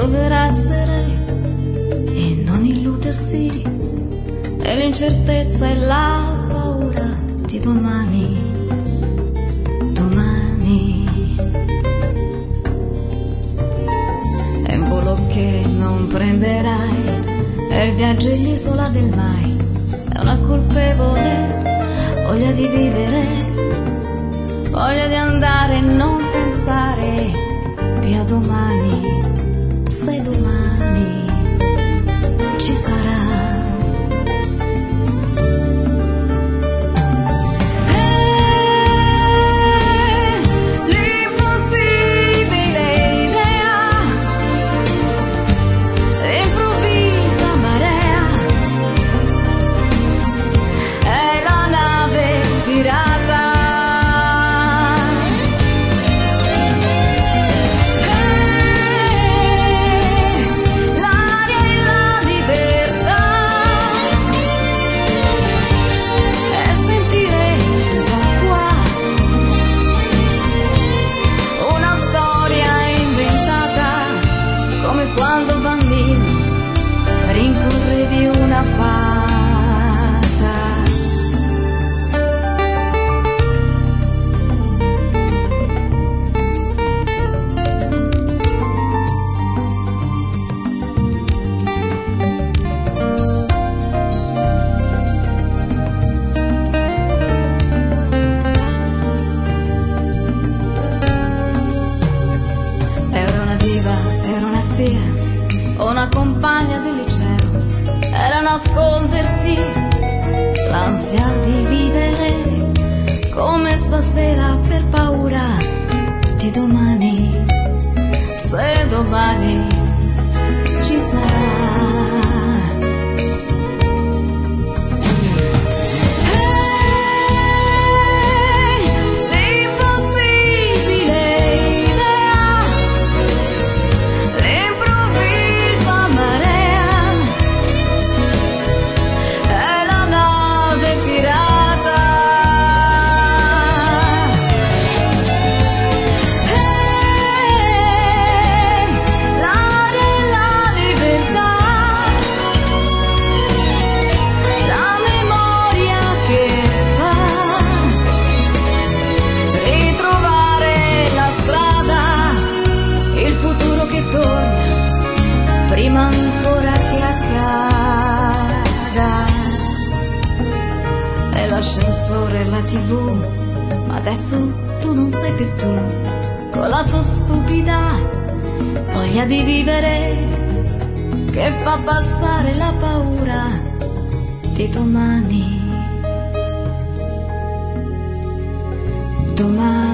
dover essere e non illudersi, e l'incertezza e la paura di domani. È un volo che non prenderai, è il viaggio in l'isola del mai, è una colpevole voglia di vivere, voglia di andare e non pensare più a domani, se domani ci sarà. Quando bambino rincorrevi una fata. Era una diva, era una zia, una compagna del liceo, era nascondersi l'ansia di vivere come stasera per paura di domani, se domani ci sarà. Prima ancora che accada, è l'ascensore, la TV, ma adesso tu non sei più tu, con la tua stupida voglia di vivere che fa passare la paura di domani. Domani